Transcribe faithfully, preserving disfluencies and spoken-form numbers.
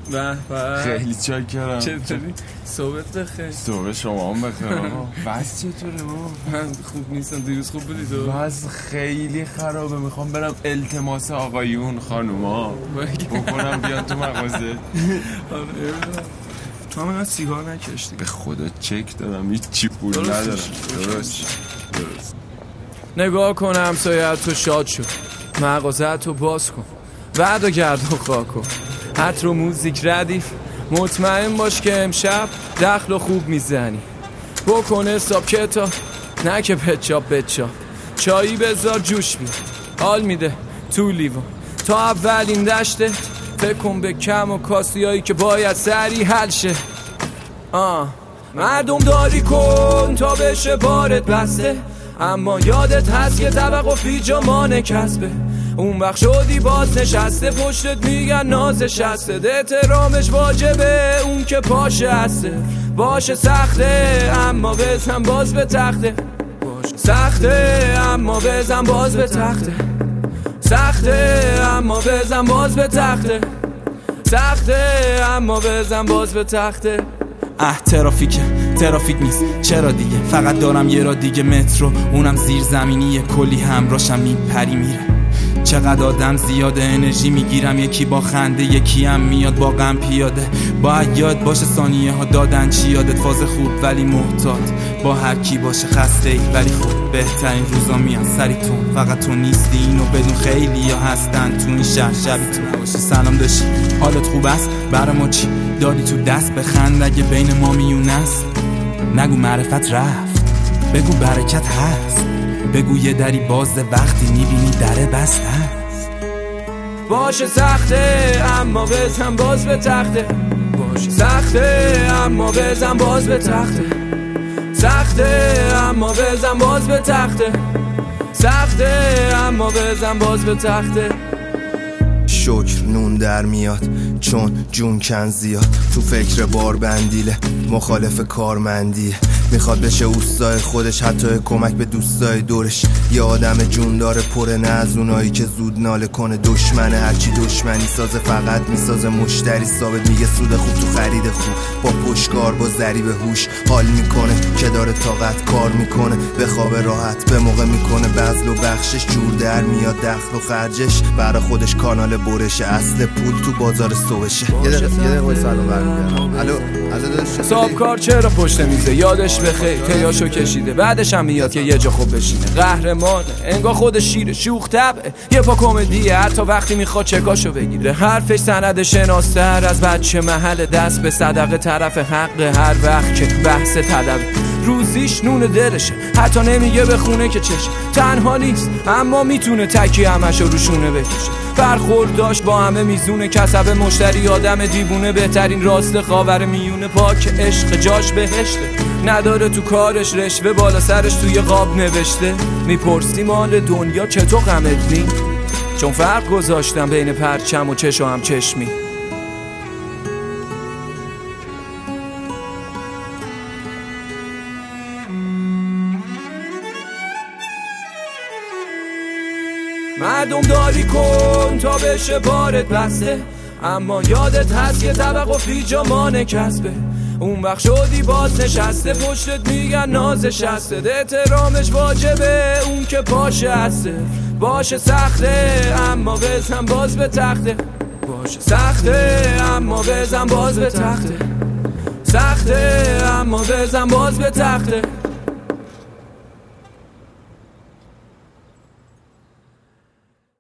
به به خیلی چاکرم. چطوری؟ صحبت بخیر. صحبت شما هم بخیر آقا. وضع چطوره بابا؟ من خوب نیستم. دیروز خوب بودی تو؟ وضع خیلی خرابه. میخوام برم التماس آقایون خانوما بکنم بیان تو مغازه. آره تو هم اینقدر سیگار نکشتی؟ به خدا چک دارم هیچ چی پول ندارم. درست درست. نگاه کن همسایه تو شاد شد، مغازه تو باز کن، بعد و گرد و خواه کن، حت رو موزیک ردیف، مطمئن باش که امشب دخل و خوب میزنی. بکن حساب کتاب نه که پچاپ بچاپ، چایی بذار جوش بید، حال میده تو لیوان. تا اولین دشته فکر کن به کم و کاسی هایی که باید سری حل شه. آه مردم داری کن تا بشه بارت بسته، اما یادت هست یه طبق و فیجامان کسبه. اون وقت شدی باز نشسته پشتت میگن نازش هسته، احترامش واجبه اون که پاشه هسته. باشه سخته اما بزن باز به تخته، باشه سخته اما بزن باز به تخته، سخته اما بزن باز به تخته، سخته اما بزن باز به تخته. اه ترافیکه ترافیک نیست چرا دیگه، فقط دارم یه را دیگه مترو، اونم زیر زمینیه، کلی همراشم میپری میره. چقدر آدم زیاده انرژی میگیرم، یکی با خنده یکی هم میاد با غم پیاده. باید یاد باشه ثانیه ها دادن چی یادت، فاز خوب ولی محتاط با هر کی باشه، خسته ای ولی خوب بهترین روزا میان سریتون. فقط تو نیستی اینو بدون، خیلی ها هستن تو این شهر شبی تو باشی. سلام داشتی حالت خوب است برا ما چی دادی تو دست، بخند اگه بین ما میونه است. نگو معرفت رفت بگو برکت هست، بگو یه دری بازه وقتی میبینی دره بسته است. باشه سخته اما بزن باز به تخته، باشه سخته اما بزن باز به تخته، سخته اما بزن باز به تخته، سخته اما بزن باز به تخته. شکر نون در میاد چون جون کن زیاد، تو فکر بار بندیله مخالف کارمندیه. میخواد بشه اوستای خودش حتی کمک به دوستای دورش، یه آدم جون داره پره نه از اونایی که زود ناله کنه. دشمنه هرچی دشمنی سازه فقط میسازه مشتری ثابت، میگه سود خوب تو خرید خوب، با پشتکار با ذریب هوش حال میکنه که داره طاقت کار میکنه. به خواب راحت به موقع میکنه بذل و بخشش، جور در میاد دخل و خرجش، برای خودش کانال برشه، اصل پول تو بازار صبحشه. یه دقیقه یه دقیقه سلام برمیگردم. الو الو داداش صاحب کار چرا پشت میزه، یادش بخیر تیاشو کشیده، بعدش هم میاد که یه جا خوب بشینه. قهرمانه انگار خود شیره، شوخ طبعه، یه پا کمدیه حتی وقتی میخواد چکاشو بگیره. حرفش سند شناستر از بچه محل، دست به صدقه طرف حق هر وقت که بحث تدبه. روزیش نون دلشه حتی نمیگه به خونه که چشه، تنها نیست اما میتونه تکی همشو روشونه بکشه. برخورد داشت با همه میزونه، کسب مشتری آدم دیوونه، بهترین راست خاور میونه، پاک عشق جاش بهشته. نداره تو کارش رشوه، بالا سرش توی قاب نوشته. میپرسی مال دنیا چطور غمت نی، چون فرق گذاشتم بین پرچم و چش و هم چشمی. مردم داری کن تا بشه بارت بسته، اما یادت هست یه طبق و فیجامان کسبه. اون وقت شدی باز نشسته پشتت میگن نازش هسته، احترامش واجبه اون که پاشه هسته. باشه سخته اما بزن باز به تخته، باشه سخته اما بزن باز به تخته، سخته اما بزن باز به تخته.